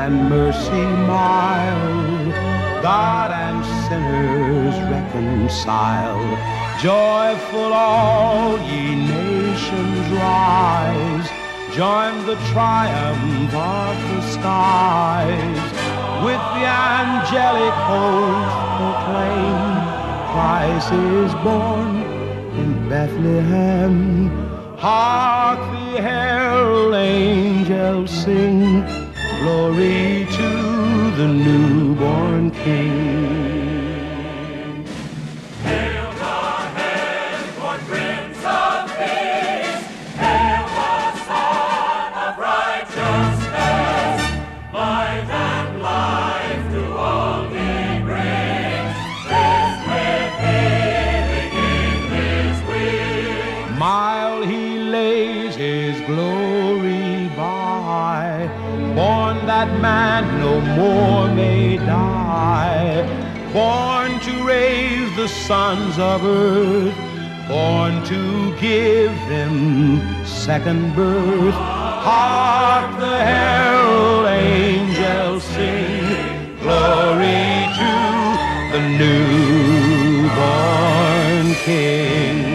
and mercy mild, God and sinners reconcile. Joyful all ye nations rise, join the triumph of the skies. With the angelic host proclaim, Christ is born in Bethlehem. Hark the herald angels sing, glory to the newborn King. Hail the heaven-born Prince of Peace, hail the Son of Righteousness, light and life to all he brings, rest with healing in his wings. Mild he lays his glory by, born that man no more may die, born to raise the sons of earth, born to give them second birth. Hark the herald angels sing, glory to the newborn King.